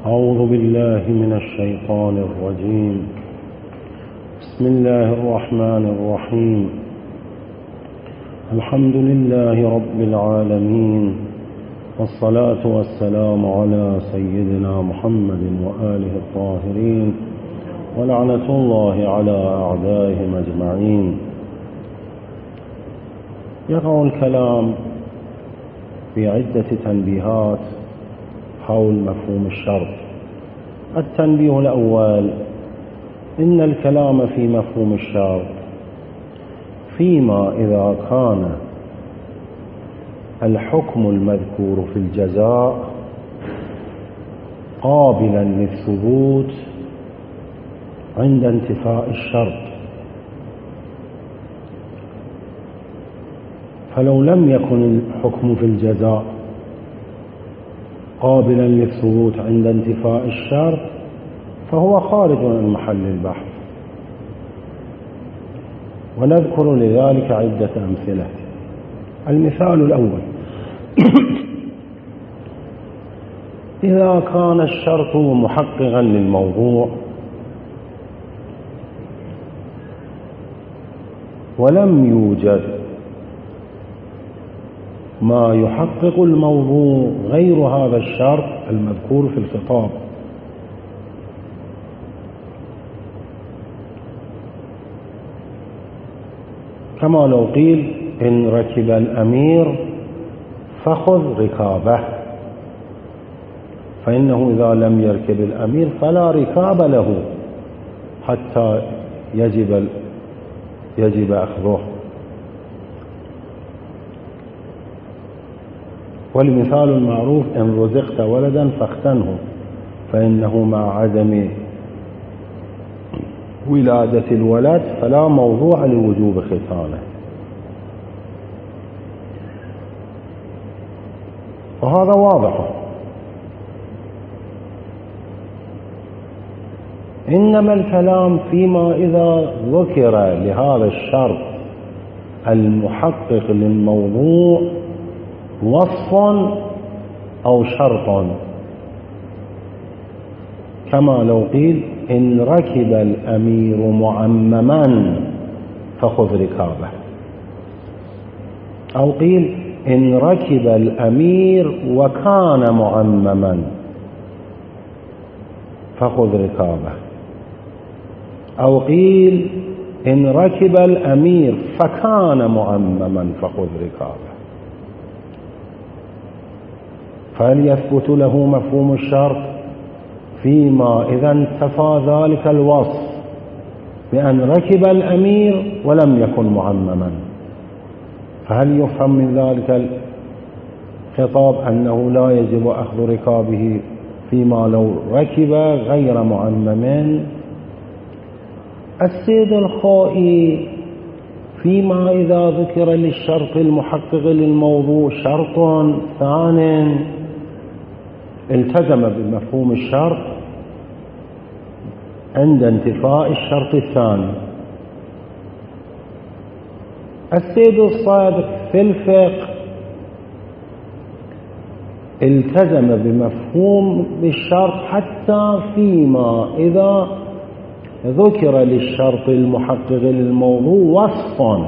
أعوذ بالله من الشيطان الرجيم. بسم الله الرحمن الرحيم. الحمد لله رب العالمين، والصلاة والسلام على سيدنا محمد وآله الطاهرين، ولعنة الله على أعدائهم أجمعين. يقع الكلام في عدة تنبيهات حول مفهوم الشرط. التنبيه الأول: إن الكلام في مفهوم الشرط فيما إذا كان الحكم المذكور في الجزاء قابلا للثبوت عند انتفاء الشرط، فلو لم يكن الحكم في الجزاء قابلا للثبوت عند انتفاء الشرط فهو خارج عن محل البحث، ونذكر لذلك عدة أمثلة. المثال الأول: إذا كان الشرط محققا للموضوع ولم يوجد ما يحقق الموضوع غير هذا الشرط المذكور في الخطاب، كما لو قيل: إن ركب الأمير فخذ ركابه، فإنه إذا لم يركب الأمير فلا ركاب له حتى يجب أخذه. والمثال المعروف: إن رزقت ولدا فاختنه، فإنه مع عدم ولادة الولد فلا موضوع لوجوب ختانه. وهذا واضح. إنما الكلام فيما إذا ذكر لهذا الشرط المحقق للموضوع وصف أو شرط، كما لو قيل: إن ركب الأمير معمما فخذ ركابه، أو قيل: إن ركب الأمير وكان معمما فخذ ركابه، أو قيل: إن ركب الأمير فكان معمما فخذ ركابه. فهل يثبت له مفهوم الشرط فيما إذا انتفى ذلك الوصف بأن ركب الأمير ولم يكن معمما؟ فهل يفهم من ذلك الخطاب أنه لا يجب أخذ ركابه فيما لو ركب غير معمم؟ السيد الخوئي: فيما إذا ذكر للشرط المحقق للموضوع شرط ثان التزم بمفهوم الشرط عند انتفاء الشرط الثاني. السيد الصادق في الفقه التزم بمفهوم الشرط حتى فيما إذا ذكر للشرط المحقق للموضوع وصف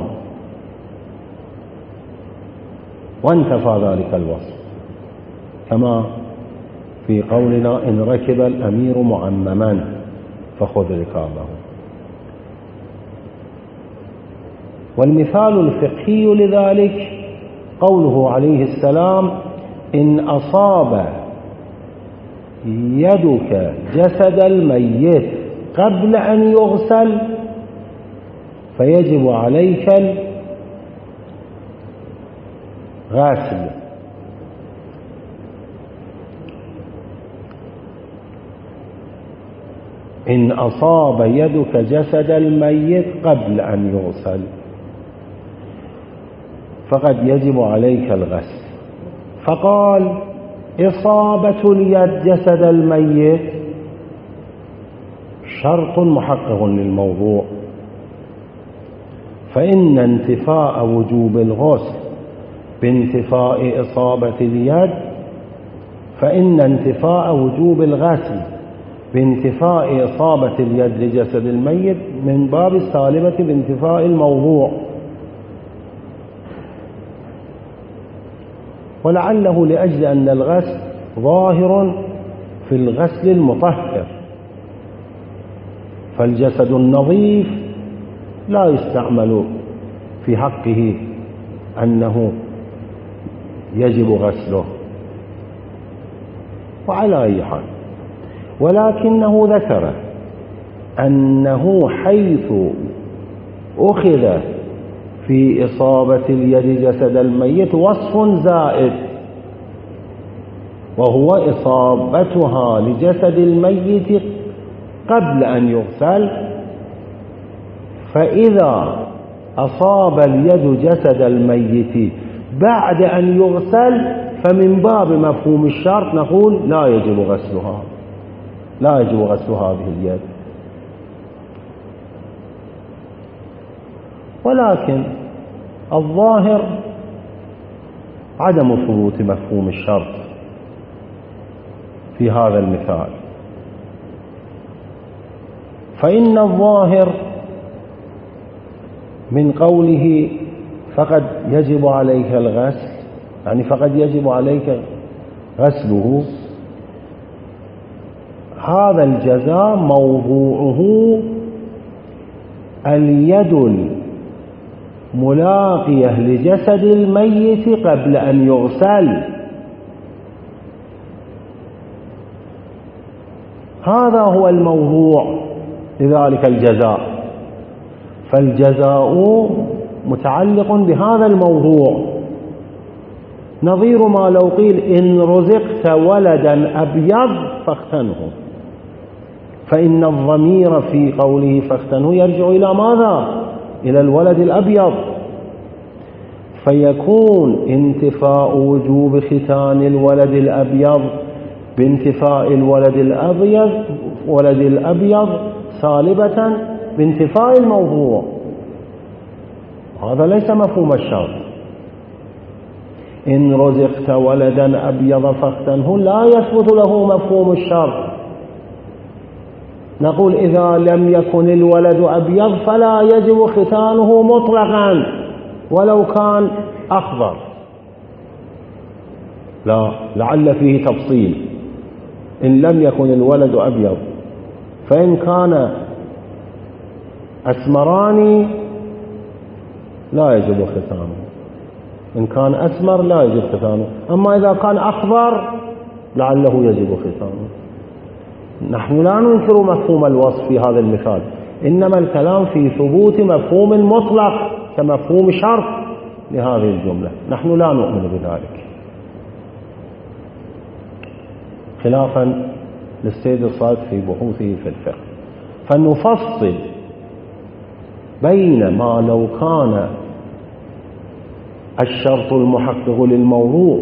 وانتفى ذلك الوصف، كما في قولنا: إن ركب الأمير معمما فخذ ركابه. والمثال الفقهي لذلك قوله عليه السلام: إن أصاب يدك جسد الميت قبل أن يغسل فيجب عليك الغسل. إن أصاب يدك جسد الميت قبل أن يغسل فقد يجب عليك الغسل. فقال: إصابة اليد جسد الميت شرط محقق للموضوع، فإن انتفاء وجوب الغسل بانتفاء إصابة اليد فإن انتفاء وجوب الغسل بانتفاء إصابة اليد لجسد الميت من باب السالبة بانتفاء الموضوع، ولعله لأجل أن الغسل ظاهر في الغسل المطهر، فالجسد النظيف لا يستعمل في حقه أنه يجب غسله. وعلى أي حال، ولكنه ذكر أنه حيث أخذ في إصابة اليد جسد الميت وصف زائد، وهو إصابتها لجسد الميت قبل أن يغسل، فإذا أصاب اليد جسد الميت بعد أن يغسل فمن باب مفهوم الشرط نقول لا يجب غسلها، لا يجب غسل هذه اليد. ولكن الظاهر عدم ثبوت مفهوم الشرط في هذا المثال، فإن الظاهر من قوله فقد يجب عليك الغسل، يعني فقد يجب عليك غسله، هذا الجزاء موضوعه اليد الملاقية لجسد الميت قبل أن يغسل، هذا هو الموضوع لذلك الجزاء، فالجزاء متعلق بهذا الموضوع، نظير ما لو قيل إن رزقت ولدا أبيض فاختنه، فإن الضمير في قوله فاختنه يرجع إلى ماذا؟ إلى الولد الأبيض، فيكون انتفاء وجوب ختان الولد الأبيض بانتفاء ولد الأبيض سالبة بانتفاء الموضوع، هذا ليس مفهوم الشرط. إن رزقت ولدا أبيض فاختنه لا يثبت له مفهوم الشرط، نقول إذا لم يكن الولد أبيض فلا يجب ختانه مطلقا ولو كان أخضر، لا، لعل فيه تفصيل. إن لم يكن الولد أبيض، فإن كان أسمراني لا يجب ختانه، إن كان أسمر لا يجب ختانه، أما إذا كان أخضر لعله يجب ختانه. نحن لا ننكر مفهوم الوصف في هذا المثال، إنما الكلام في ثبوت مفهوم مطلق كمفهوم شرط لهذه الجملة، نحن لا نؤمن بذلك، خلافا للسيد الصادق في بحوثه في الفقه. فنفصل بين ما لو كان الشرط المحقق للموضوع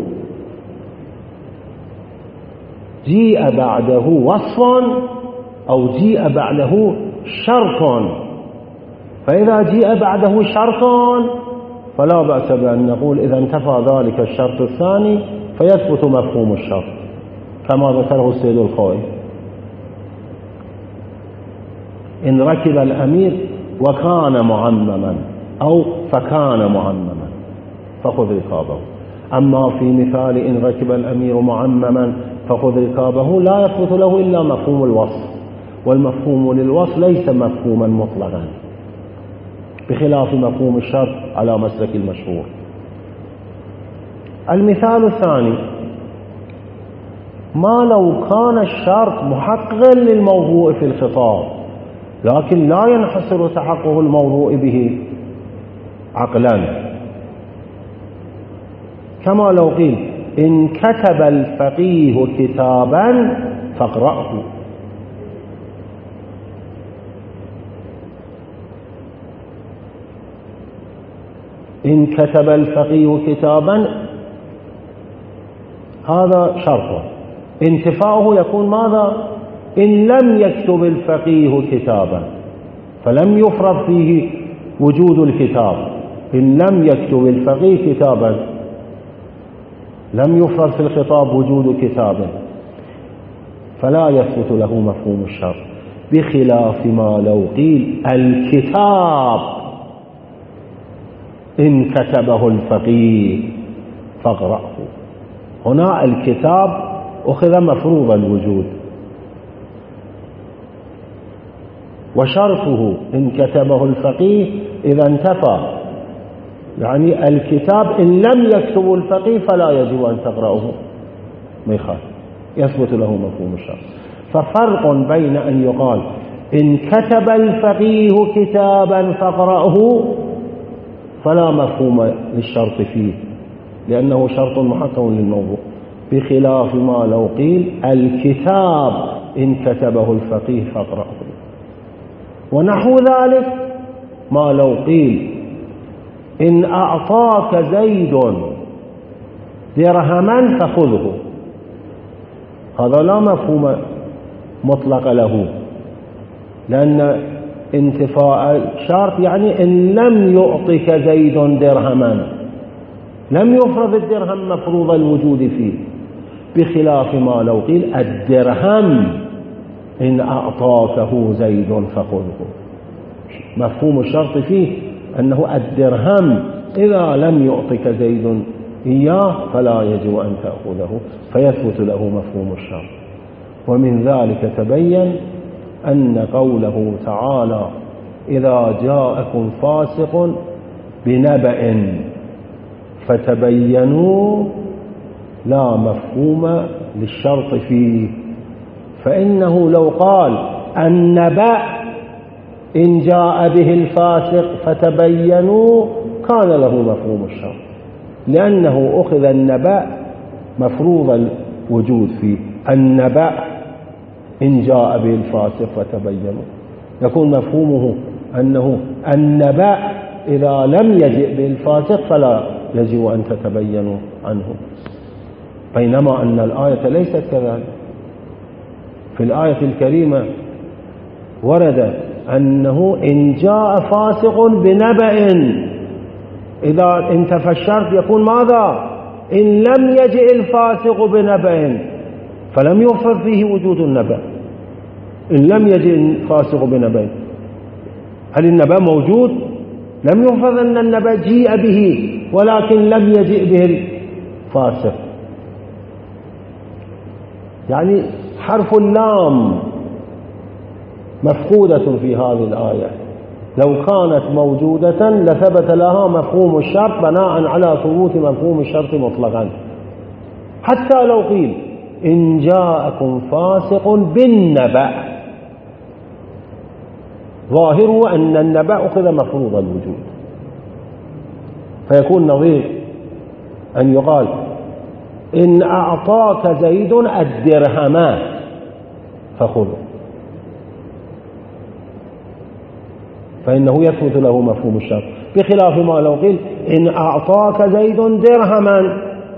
جيء بعده وصف أو جيء بعده شرط، فإذا جيء بعده شرط فلا بأس بأن نقول إذا انتفى ذلك الشرط الثاني فيثبت مفهوم الشرط كما ذكره السيد الخوئي. إن ركب الأمير وكان معمما أو فكان معمما فخذ ركابه، أما في مثال إن ركب الأمير معمما فخذ ركابه لا يثبت له إلا مفهوم الوصف، والمفهوم للوصف ليس مفهوما مطلقا بخلاف مفهوم الشرط على مسلك المشهور. المثال الثاني ما لو كان الشرط محققا للموضوع في الخطاب لكن لا ينحصر تحقق الموضوع به عقلا، كما لو قيل إن كتب الفقيه كتابا فاقرأه، إن كتب الفقيه كتابا هذا شرط، انتفاؤه يكون ماذا؟ إن لم يكتب الفقيه كتابا، فلم يفرض فيه وجود الكتاب، إن لم يكتب الفقيه كتابا لم يفرض في الخطاب وجود كتاب فلا يثبت له مفهوم الشرط، بخلاف ما لو قيل الكتاب إن كتبه الفقيه فاقرأه. هنا الكتاب أخذ مفروض الوجود، وشرطه إن كتبه الفقيه إذا انتفى، يعني الكتاب إن لم يكتبه الفقيه فلا يجب أن تقرأه، ما يخالف، يثبت له مفهوم الشرط. ففرق بين أن يقال إن كتب الفقيه كتابا فاقرأه فلا مفهوم للشرط فيه لأنه شرط محكم للموضوع، بخلاف ما لو قيل الكتاب إن كتبه الفقيه فاقرأه. ونحو ذلك ما لو قيل إن أعطاك زيد درهما فخذه، هذا لا مفهوم مطلق له، لأن انتفاء شرط يعني إن لم يعطك زيد درهما، لم يفرض الدرهم مفروض الوجود فيه، بخلاف ما لو قيل الدرهم إن أعطاكه زيد فخذه، مفهوم الشرط فيه أنه الدرهم إذا لم يعطك زيد إياه فلا يجب أن تأخذه، فيثبت له مفهوم الشرط. ومن ذلك تبين أن قوله تعالى إذا جاءكم فاسق بنبأ فتبينوا لا مفهوم للشرط فيه، فإنه لو قال النبأ إن جاء به الفاسق فتبينوا كان له مفهوم الشرط، لأنه أخذ النبأ مفروض الوجود فيه، النبأ إن جاء به الفاسق فتبينوا، يكون مفهومه أنه النبأ إذا لم يجئ به الفاسق فلا يجب أن تتبينوا عنه، بينما أن الآية ليست كذلك. في الآية الكريمة ورد أنه إن جاء فاسق بنبأ، إذا انتفى الشرط يكون ماذا؟ إن لم يجئ الفاسق بنبأ فلم يفرض فيه وجود النبأ. إن لم يجئ الفاسق بنبأ، هل النبأ موجود؟ لم يفرض أن النبأ جيء به ولكن لم يجئ به الفاسق، يعني حرف اللام مفقودة في هذه الآية، لو كانت موجودة لثبت لها مفهوم الشرط بناء على ثبوت مفهوم الشرط مطلقا. حتى لو قيل إن جاءكم فاسق بالنبأ، ظاهره أن النبأ أخذ مفروض الوجود، فيكون نظير أن يقال إن أعطاك زيد الدرهم فخذه، فإنه يثبت له مفهوم الشرط، بخلاف ما لو قيل إن أعطاك زيد درهما،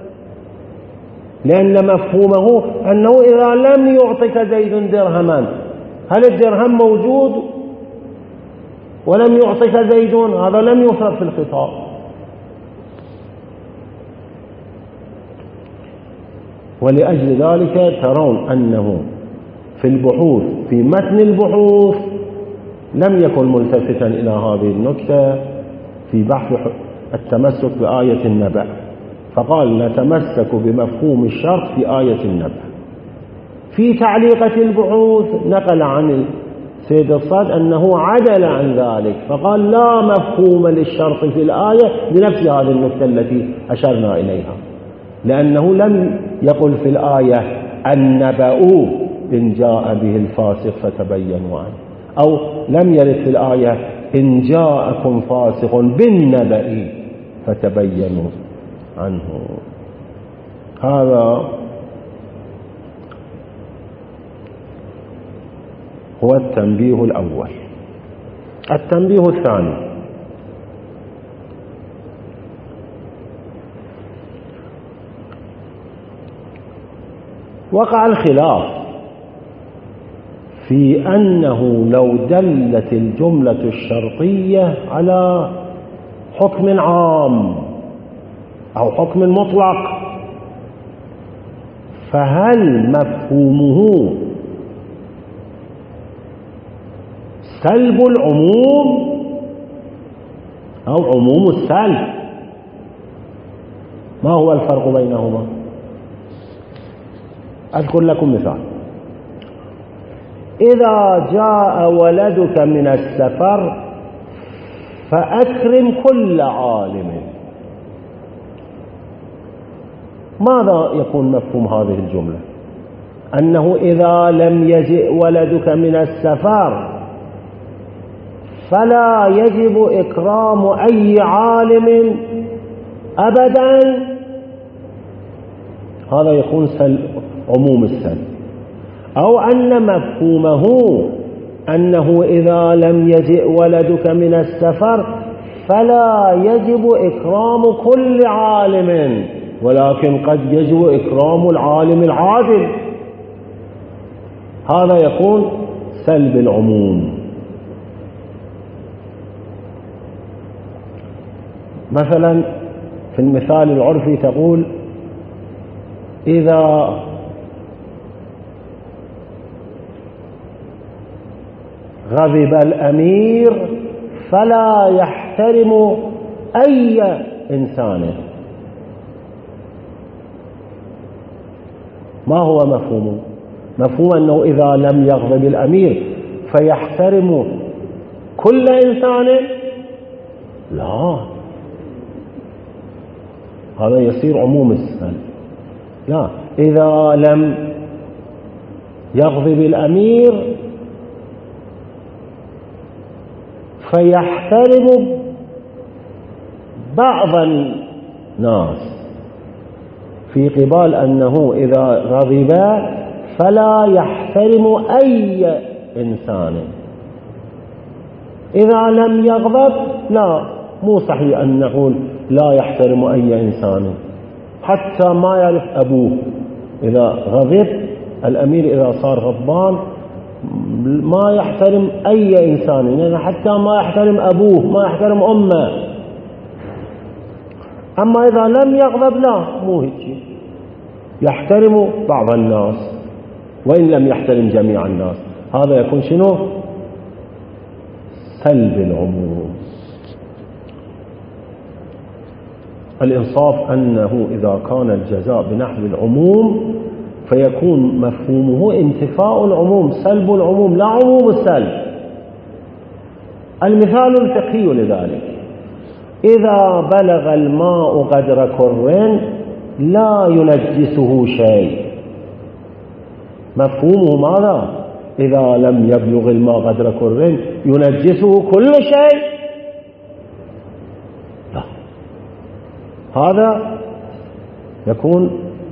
لأن مفهومه أنه إذا لم يعطك زيد درهما، هل الدرهم موجود ولم يعطك زيد؟ هذا لم يفرض في الخطاب. ولأجل ذلك ترون أنه في البحوث في متن البحوث لم يكن ملتفتا إلى هذه النكتة في بحث التمسك بآية النبأ، فقال نتمسك بمفهوم الشرط في آية النبأ. في تعليقة البحوث نقل عن سيد الصاد أنه عدل عن ذلك، فقال لا مفهوم للشرط في الآية بنفس هذه النكتة التي أشرنا إليها، لأنه لم يقل في الآية النبأ إن جاء به الفاسق فتبينوا عنه، أو لم يرد في الآية إن جاءكم فاسق بالنبأ فتبينوا عنه. هذا هو التنبيه الأول. التنبيه الثاني: وقع الخلاف في أنه لو دلت الجملة الشرطية على حكم عام أو حكم مطلق فهل مفهومه سلب العموم أو عموم السلب؟ ما هو الفرق بينهما؟ أذكر لكم مثال. إذا جاء ولدك من السفر فأكرم كل عالم، ماذا يكون مفهوم هذه الجملة؟ أنه إذا لم يجئ ولدك من السفر فلا يجب إكرام أي عالم أبدا. هذا يكون عموم السلب. أو أن مفهومه أنه إذا لم يجئ ولدك من السفر فلا يجب إكرام كل عالم، ولكن قد يجب إكرام العالم العادل. هذا يكون سلب العموم. مثلا في المثال العرفي تقول: إذا غضب الأمير فلا يحترم أي إنسان. ما هو مفهومه؟ مفهوم أنه إذا لم يغضب الأمير فيحترم كل إنسان؟ لا، هذا يصير عموم السلب. لا، إذا لم يغضب الأمير فيحترم بعض الناس، في قبال أنه إذا غضب فلا يحترم أي إنسان. إذا لم يغضب لا، مو صحيح أن نقول لا يحترم أي إنسان، حتى ما يعرف أبوه. إذا غضب الأمير، إذا صار غضبان ما يحترم أي إنسان، يعني حتى ما يحترم أبوه، ما يحترم أمه. أما إذا لم يغضب لا، مو هيك، يحترم بعض الناس وإن لم يحترم جميع الناس. هذا يكون شنو؟ سلب العموم. الإنصاف أنه إذا كان الجزاء بنحو العموم فيكون مفهومه انتفاء العموم، سلب العموم، لا عموم السلب. المثال الفقهي لذلك: إذا بلغ الماء قدر كر لا ينجسه شيء. مفهومه ماذا؟ إذا لم يبلغ الماء قدر كر ينجسه كل شيء؟ لا، هذا يكون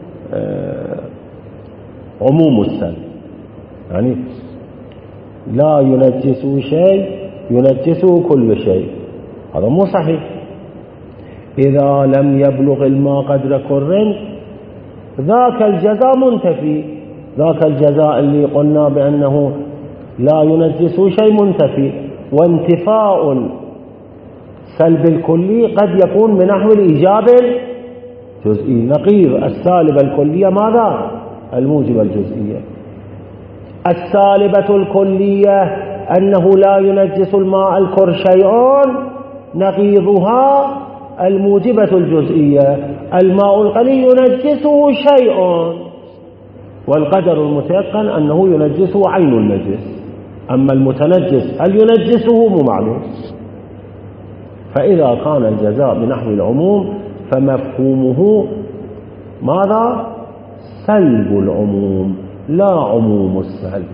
عموم السلب، يعني لا ينجسه شيء ينجسه كل شيء. هذا مو صحيح. إذا لم يبلغ الماء قدر كر ذاك الجزاء منتفي، ذاك الجزاء اللي قلنا بأنه لا ينجسه شيء منتفي. وانتفاء السلب الكلي قد يكون من نحو الإيجاب الجزئي. نقيض السالبة الكلية ماذا؟ الموجبة الجزئية. السالبة الكلية أنه لا ينجس الماء الكر شيء، نقيضها الموجبة الجزئية الماء القليل ينجسه شيء، والقدر المتيقن أنه ينجسه عين النجس. أما المتنجس هل ينجسه؟ مو معلوم. فإذا كان الجزاء بنحو العموم فمفهومه ماذا؟ سلب العموم لا عموم السلب.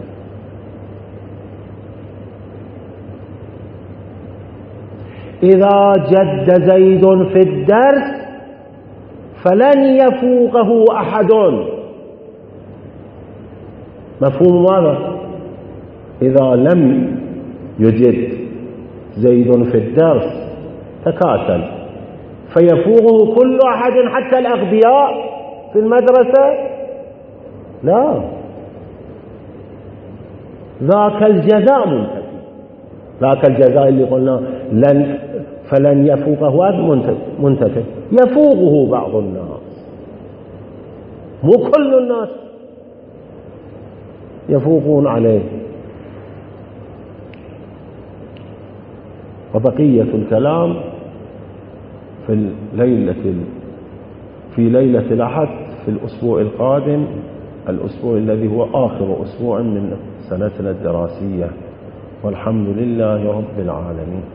إذا جد زيد في الدرس فلن يفوقه أحد. مفهوم ماذا؟ إذا لم يجد زيد في الدرس تكاسل فيفوقه كل أحد حتى الأغبياء في المدرسة؟ لا، ذاك الجزاء منتفي. ذاك الجزاء اللي قلنا فلن يفوقه أحد منتفي، يفوقه بعض الناس. مو كل الناس يفوقون عليه. وبقية الكلام في ليلة الأحد في الأسبوع القادم، الأسبوع الذي هو آخر أسبوع من سنتنا الدراسية، والحمد لله رب العالمين.